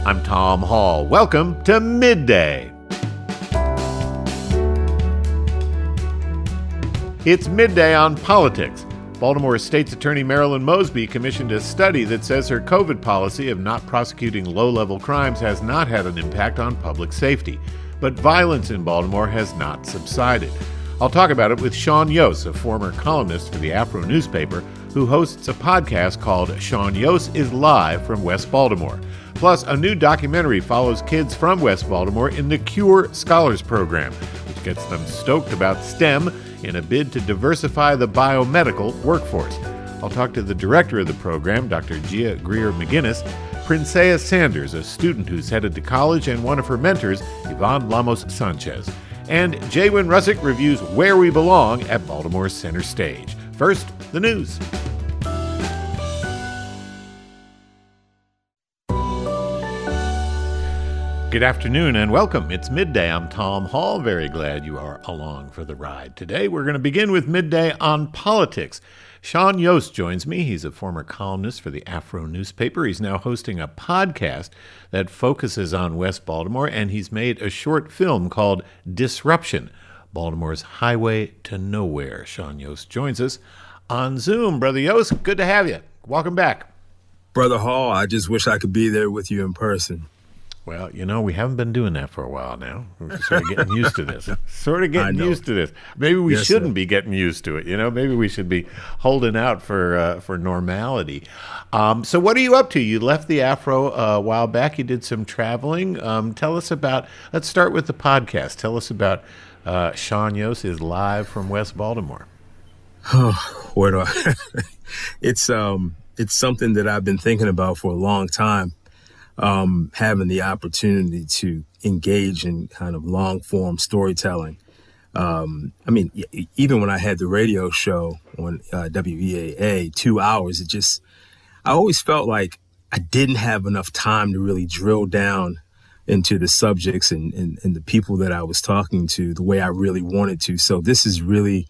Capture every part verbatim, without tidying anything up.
I'm Tom Hall. Welcome to Midday. It's Midday on Politics. Baltimore State's Attorney Marilyn Mosby commissioned a study that says her COVID policy of not prosecuting low-level crimes has not had an impact on public safety. But violence in Baltimore has not subsided. I'll talk about it with Sean Yost, a former columnist for the Afro newspaper, who hosts a podcast called Sean Yost is Live from West Baltimore. Plus, a new documentary follows kids from West Baltimore in the Cure Scholars Program, which gets them stoked about STEM in a bid to diversify the biomedical workforce. I'll talk to the director of the program, Doctor Gia Greer-McGinnis, Princea Sanders, a student who's headed to college, and one of her mentors, Yvonne Lamos-Sanchez. And Jaywin Russick reviews Where We Belong at Baltimore's Center Stage. First, the news. Good afternoon and welcome. It's Midday. I'm Tom Hall. Very glad you are along for the ride. Today we're going to begin with Midday on Politics. Sean Yost joins me. He's a former columnist for the Afro newspaper. He's now hosting a podcast that focuses on West Baltimore, and he's made a short film called Disruption, Baltimore's Highway to Nowhere. Sean Yost joins us on Zoom. Brother Yost, good to have you. Welcome back. Brother Hall, I just wish I could be there with you in person. Well, you know, we haven't been doing that for a while now. We're sort of getting used to this. Sort of getting used to this. Maybe we yes, shouldn't sir. be getting used to it. You know, maybe we should be holding out for uh, for normality. Um, so what are you up to? You left the Afro uh, a while back. You did some traveling. Um, tell us about, let's start with the podcast. Tell us about uh, Sean Yost is Live from West Baltimore. Oh, where do I? it's, um, it's something that I've been thinking about for a long time. Um, having the opportunity to engage in kind of long form storytelling. Um, I mean, y- even when I had the radio show on uh, W E A A, two hours, it just, I always felt like I didn't have enough time to really drill down into the subjects and, and, and the people that I was talking to the way I really wanted to. So this is really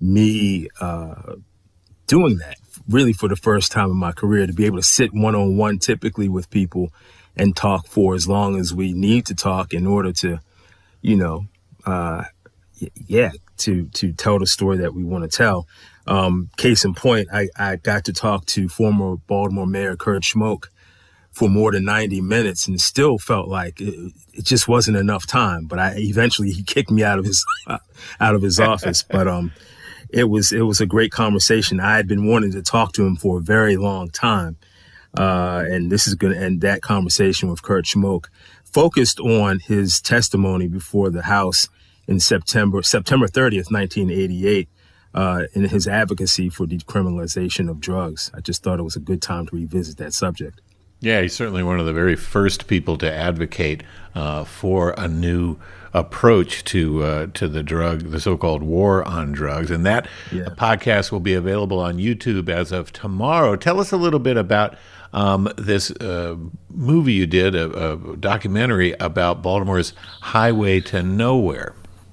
me uh, doing that really for the first time in my career, to be able to sit one-on-one typically with people and talk for as long as we need to talk in order to, you know, uh, yeah, to to tell the story that we want to tell. Um, case in point, I, I got to talk to former Baltimore Mayor Kurt Schmoke for more than ninety minutes and still felt like it, it just wasn't enough time. But I eventually he kicked me out of his out of his office. But um, it was it was a great conversation. I had been wanting to talk to him for a very long time. Uh, and this is going to end that conversation with Kurt Schmoke, focused on his testimony before the House in September, September thirtieth, nineteen eighty-eight, uh, in his advocacy for decriminalization of drugs. I just thought it was a good time to revisit that subject. Yeah, he's certainly one of the very first people to advocate uh, for a new approach to uh, to the drug, the so-called war on drugs. And that yeah. podcast will be available on YouTube as of tomorrow. Tell us a little bit about um, this uh, movie you did, a, a documentary about Baltimore's Highway to Nowhere.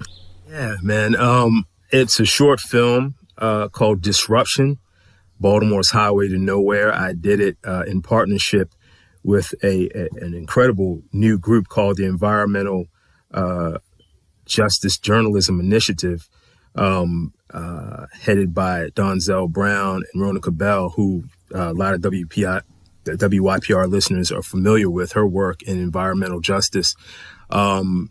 Yeah, man. Um, it's a short film uh, called Disruption, Baltimore's Highway to Nowhere. I did it uh, in partnership with a, a an incredible new group called the Environmental uh, Justice Journalism Initiative, um, uh, headed by Donzel Brown and Rona Cabell, who uh, a lot of W P I, W Y P R listeners are familiar with her work in environmental justice. Um,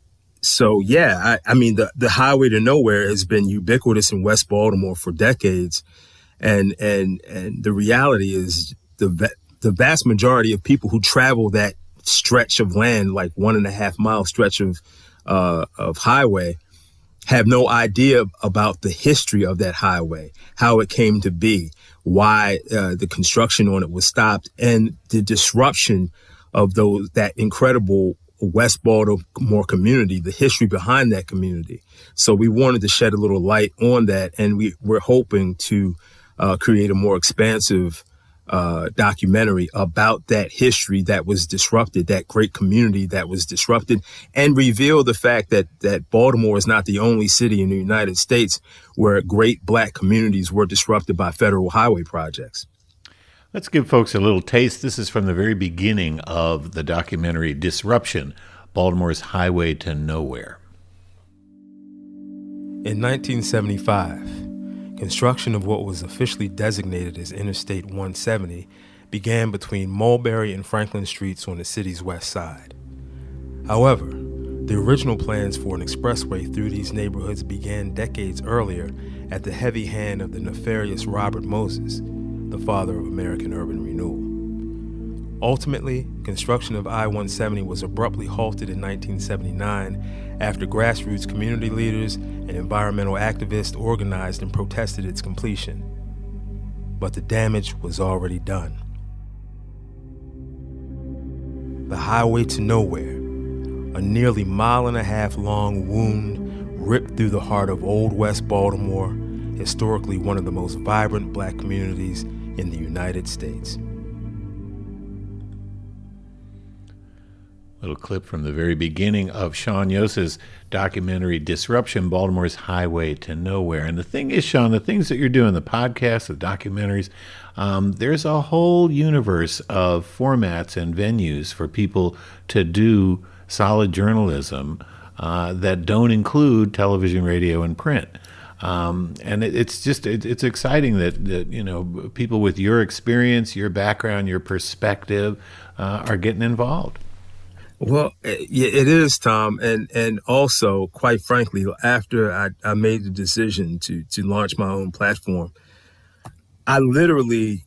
so, yeah, I, I mean, the, the Highway to Nowhere has been ubiquitous in West Baltimore for decades. And and and the reality is the the vast majority of people who travel that stretch of land, like one and a half mile stretch of uh, of highway, have no idea about the history of that highway, how it came to be, why uh, the construction on it was stopped, and the disruption of those that incredible West Baltimore community, the history behind that community. So we wanted to shed a little light on that, and we, we're hoping to uh, create a more expansive uh, documentary about that history that was disrupted, that great community that was disrupted, and reveal the fact that that Baltimore is not the only city in the United States where great Black communities were disrupted by federal highway projects. Let's give folks a little taste. This is from the very beginning of the documentary Disruption, Baltimore's Highway to Nowhere. In nineteen seventy-five, construction of what was officially designated as Interstate one seventy began between Mulberry and Franklin Streets on the city's west side. However, the original plans for an expressway through these neighborhoods began decades earlier at the heavy hand of the nefarious Robert Moses, the father of American urban renewal. Ultimately, construction of I one seventy was abruptly halted in nineteen seventy-nine after grassroots community leaders and environmental activists organized and protested its completion. But the damage was already done. The Highway to Nowhere, a nearly mile and a half long wound ripped through the heart of Old West Baltimore, historically one of the most vibrant black communities in the United States. Little clip from the very beginning of Sean Yosa's documentary Disruption, Baltimore's Highway to Nowhere. And the thing is, Sean, the things that you're doing, the podcasts, the documentaries, um, there's a whole universe of formats and venues for people to do solid journalism uh, that don't include television, radio, and print. Um, and it, it's just, it, it's exciting that, that, you know, people with your experience, your background, your perspective uh, are getting involved. Well, yeah, it is, Tom. And, and also, quite frankly, after I, I made the decision to, to launch my own platform, I literally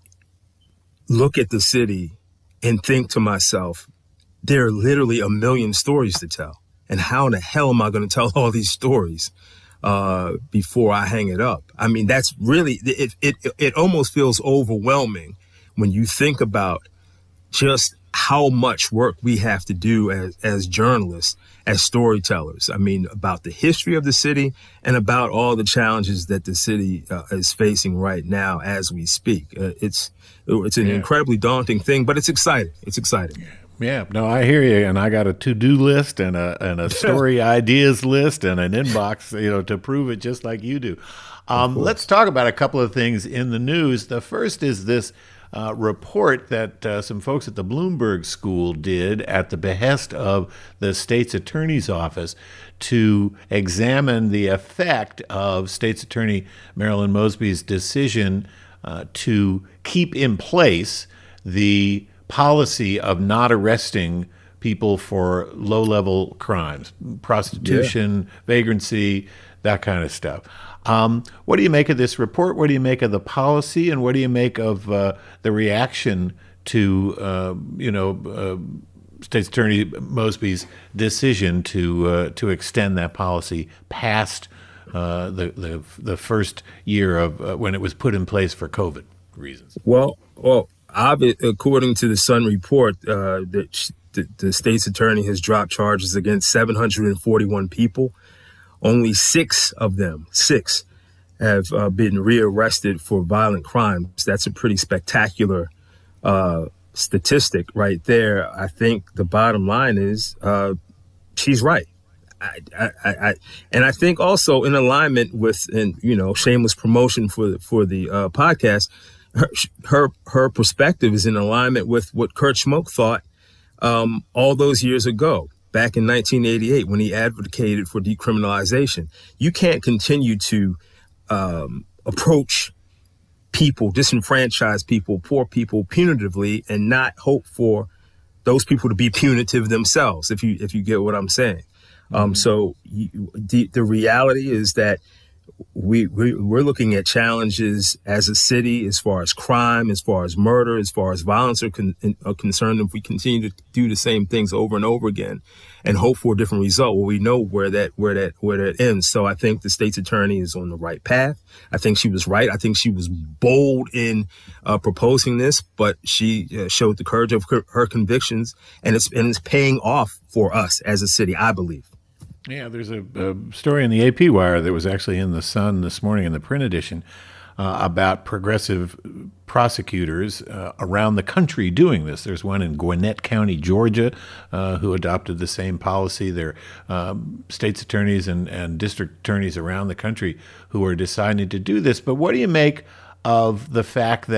look at the city and think to myself, there are literally a million stories to tell. And how in the hell am I going to tell all these stories uh, before I hang it up? I mean, that's really, it, it, it almost feels overwhelming when you think about just how much work we have to do as, as journalists, as storytellers. I mean, about the history of the city and about all the challenges that the city uh, is facing right now as we speak. Uh, it's it's an yeah. incredibly daunting thing, but it's exciting. It's exciting. Yeah, no, I hear you, and I got a to-do list and a and a story ideas list and an inbox, you know, to prove it, just like you do. Um, let's talk about a couple of things in the news. The first is this Uh, report that uh, some folks at the Bloomberg School did at the behest of the state's attorney's office to examine the effect of State's Attorney Marilyn Mosby's decision uh, to keep in place the policy of not arresting people for low-level crimes, prostitution, yeah. vagrancy, that kind of stuff. Um, what do you make of this report? What do you make of the policy? And what do you make of uh, the reaction to, uh, you know, uh, State's Attorney Mosby's decision to uh, to extend that policy past uh, the, the the first year of uh, when it was put in place for COVID reasons? Well, well, according to the Sun report, uh, the, the, the state's attorney has dropped charges against seven hundred forty-one people. Only six of them, six, have uh, been rearrested for violent crimes. That's a pretty spectacular uh, statistic right there. I think the bottom line is uh, she's right. I, I, I, and I think also in alignment with, and you know, shameless promotion for for the uh, podcast, her, her her perspective is in alignment with what Kurt Schmoke thought um, all those years ago. Back in nineteen eighty-eight, when he advocated for decriminalization. You can't continue to um, approach people, disenfranchised people, poor people punitively and not hope for those people to be punitive themselves, if you if you get what I'm saying. Mm-hmm. Um, so you, the, the reality is that we, we, we're looking at challenges as a city as far as crime, as far as murder, as far as violence are, con- are concerned. If we continue to do the same things over and over again and hope for a different result, well, we know where that where that where that ends. So I think the state's attorney is on the right path. I think she was right. I think she was bold in uh, proposing this, but she uh, showed the courage of her, her convictions, and it's and it's paying off for us as a city, I believe. Yeah, there's a, a story in the A P Wire that was actually in the Sun this morning in the print edition uh, about progressive prosecutors uh, around the country doing this. There's one in Gwinnett County, Georgia, uh, who adopted the same policy. There are um, state's attorneys and, and district attorneys around the country who are deciding to do this. But what do you make of the fact that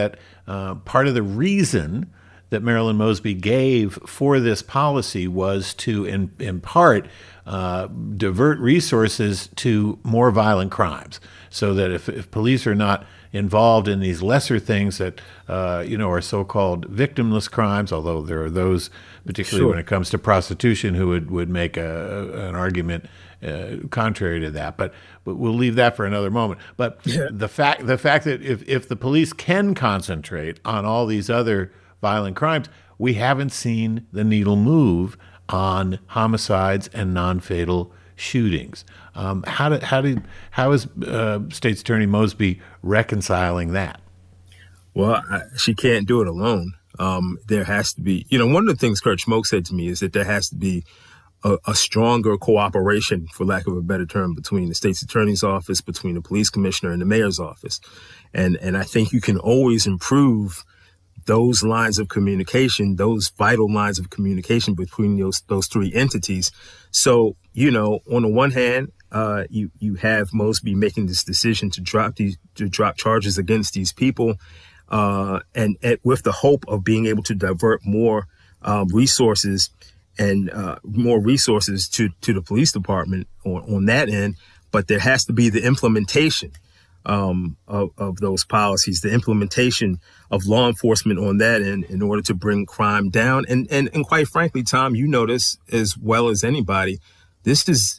uh, part of the reason that Marilyn Mosby gave for this policy was to, in, in part, uh, divert resources to more violent crimes, so that if, if police are not involved in these lesser things that, uh, you know, are so-called victimless crimes, although there are those, particularly Sure. when it comes to prostitution, who would, would make a, an argument uh, contrary to that. But, but we'll leave that for another moment. But Yeah. the fact the fact that if, if the police can concentrate on all these other violent crimes, we haven't seen the needle move on homicides and non-fatal shootings. Um, how do, how do, how is uh, State's Attorney Mosby reconciling that? Well, I, she can't do it alone. Um, there has to be, you know, one of the things Kurt Schmoke said to me is that there has to be a, a stronger cooperation, for lack of a better term, between the state's attorney's office, between the police commissioner and the mayor's office. And, and I think you can always improve those lines of communication, those vital lines of communication between those those three entities. So, you know, on the one hand, uh, you you have Mosby making this decision to drop these to drop charges against these people, uh, and, and with the hope of being able to divert more uh, resources and uh, more resources to to the police department on, on that end. But there has to be the implementation Um, of, of those policies, the implementation of law enforcement on that end in order to bring crime down. And, and, and quite frankly, Tom, you know this as well as anybody, this is,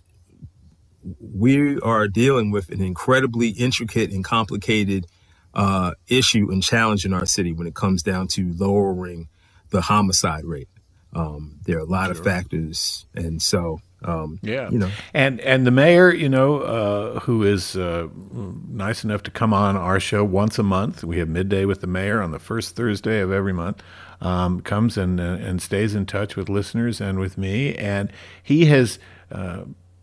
we are dealing with an incredibly intricate and complicated uh, issue and challenge in our city when it comes down to lowering the homicide rate. Um, there are a lot sure. of factors. And so, Um, yeah, you know, and and the mayor, you know, uh, who is uh, nice enough to come on our show once a month. We have Midday with the Mayor on the first Thursday of every month. Um, comes and uh, and stays in touch with listeners and with me, and he has uh,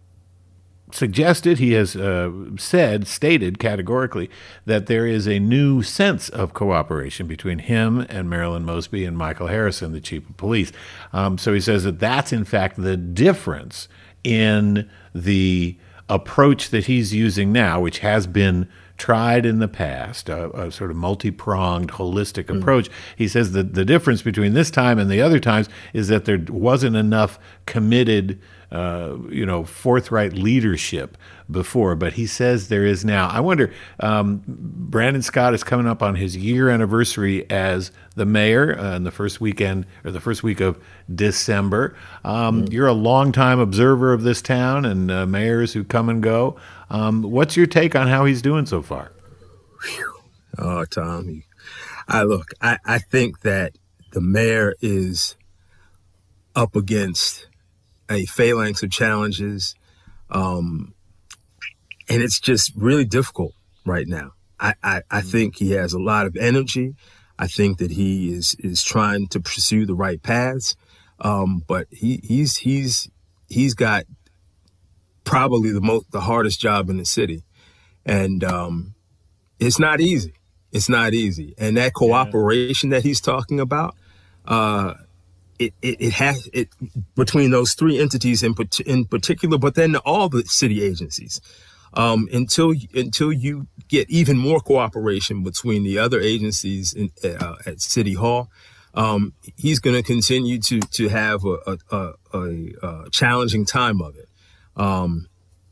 suggested, he has uh, said, stated categorically that there is a new sense of cooperation between him and Marilyn Mosby and Michael Harrison, the chief of police. Um, so he says that that's, in fact, the difference in the approach that he's using now, which has been tried in the past, a, a sort of multi-pronged, holistic mm. approach. He says that the difference between this time and the other times is that there wasn't enough committed Uh, you know, forthright leadership before, but he says there is now. I wonder, um, Brandon Scott is coming up on his year anniversary as the mayor uh, in the first weekend or the first week of December. Um, mm. You're a longtime observer of this town and uh, mayors who come and go. Um, what's your take on how he's doing so far? Whew. Oh, Tom, I look, I, I think that the mayor is up against a phalanx of challenges, um, and it's just really difficult right now. I, I, I think he has a lot of energy. I think that he is is trying to pursue the right paths, um, but he, he's he's he's got probably the most the hardest job in the city, and um, it's not easy. It's not easy, and that cooperation yeah. that he's talking about. Uh, It, it, it has it between those three entities in in particular, but then all the city agencies. Um, until until you get even more cooperation between the other agencies in, uh, at City Hall, um, he's going to continue to to have a, a, a, a challenging time of it. Um,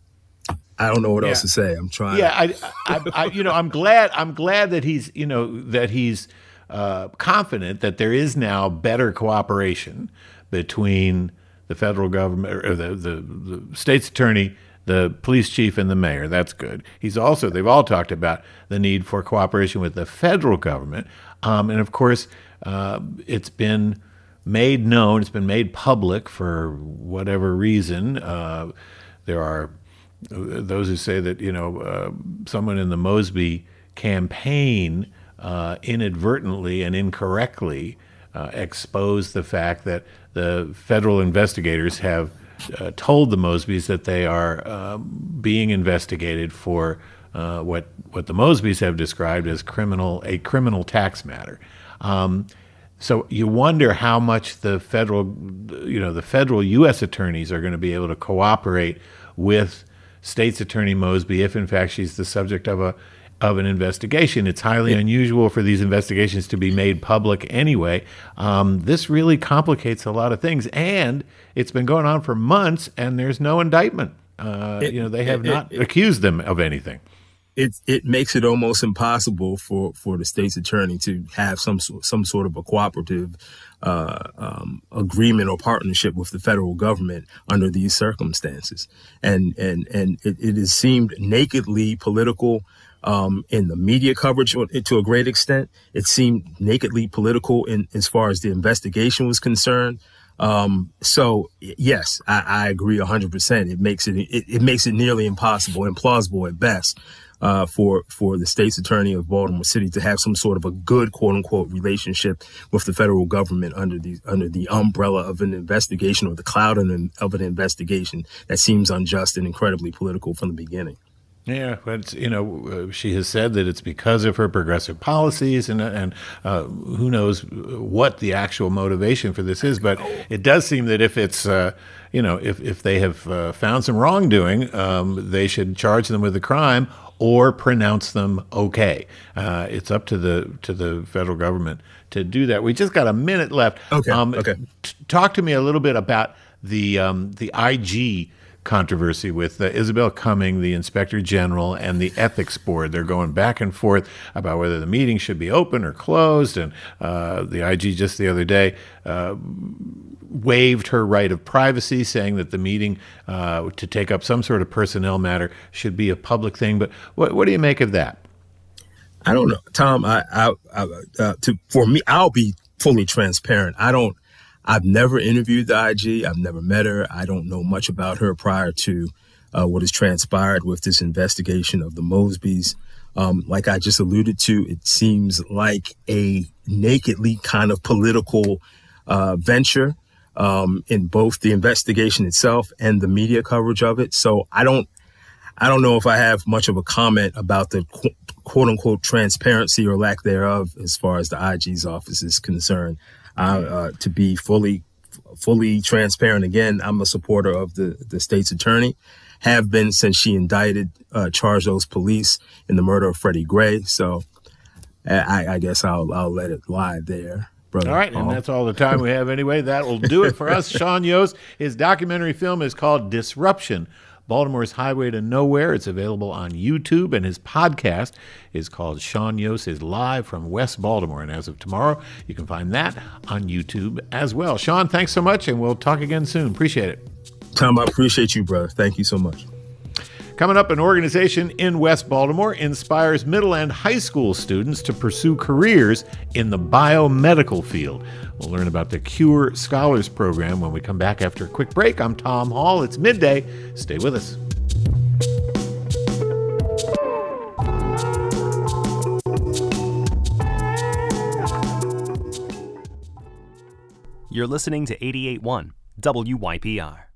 I don't know what yeah. else to say. I'm trying. Yeah, I, I, I, you know, I'm glad. I'm glad that he's, you know, that he's. Uh, confident that there is now better cooperation between the federal government or the, the, the state's attorney, the police chief, and the mayor. That's good. He's also, they've all talked about the need for cooperation with the federal government. Um, and of course, uh, it's been made known, it's been made public for whatever reason. Uh, there are those who say that, you know, uh, someone in the Mosby campaign Uh, inadvertently and incorrectly uh, exposed the fact that the federal investigators have uh, told the Mosbys that they are uh, being investigated for uh, what what the Mosbys have described as criminal a criminal tax matter. Um, so you wonder how much the federal, you know, the federal U S attorneys are going to be able to cooperate with State's Attorney Mosby if, in fact, she's the subject of a of an investigation. It's highly unusual for these investigations to be made public anyway. Um, this really complicates a lot of things, and it's been going on for months, and there's no indictment. Uh, it, you know, they have it, not it, accused them of anything. It it makes it almost impossible for, for the state's attorney to have some some sort of a cooperative uh, um, agreement or partnership with the federal government under these circumstances, and and and it, it has seemed nakedly political um, in the media coverage to a great extent. It seemed nakedly political in as far as the investigation was concerned. Um, so yes, I, I agree a hundred percent. It makes it, it it makes it nearly impossible, implausible at best. Uh, for for the state's attorney of Baltimore City to have some sort of a good quote unquote relationship with the federal government under the under the umbrella of an investigation or the cloud of an, of an investigation that seems unjust and incredibly political from the beginning. Yeah, but you know, uh, she has said that it's because of her progressive policies, and and uh, who knows what the actual motivation for this is. But it does seem that if it's uh, you know if if they have uh, found some wrongdoing, um, they should charge them with a crime or pronounce them okay. Uh, it's up to the to the federal government to do that. We just got a minute left. Okay. Um, okay. T- talk to me a little bit about the um, the I G controversy with uh, Isabel Cumming, the Inspector General, and the Ethics Board. They're going back and forth about whether the meeting should be open or closed. And uh, the I G just the other day uh, waived her right of privacy, saying that the meeting uh, to take up some sort of personnel matter should be a public thing. But what, what do you make of that? I don't know, Tom. I, I, I uh, to for me, I'll be fully transparent. I don't. I've never interviewed the I G. I've never met her. I don't know much about her prior to uh, what has transpired with this investigation of the Mosbys. Um, like I just alluded to, it seems like a nakedly kind of political uh, venture um, in both the investigation itself and the media coverage of it. So I don't, I don't know if I have much of a comment about the qu- quote unquote transparency or lack thereof as far as the I G's office is concerned. Uh, uh, to be fully, fully transparent again, I'm a supporter of the, the state's attorney, have been since she indicted, uh, charged those police in the murder of Freddie Gray. So I, I guess I'll, I'll let it lie there. Brother. All right, and that's all the time we have anyway. That will do it for us. Sean Yost, his documentary film is called Disruption, Baltimore's Highway to Nowhere. It's available on YouTube, and his podcast is called Sean Yost is Live from West Baltimore. And as of tomorrow, you can find that on YouTube as well. Sean, thanks so much, and we'll talk again soon. Appreciate it. Tom, I appreciate you, brother. Thank you so much. Coming up, an organization in West Baltimore inspires middle and high school students to pursue careers in the biomedical field. We'll learn about the Cure Scholars Program when we come back after a quick break. I'm Tom Hall. It's midday. Stay with us. You're listening to eighty-eight point one W Y P R.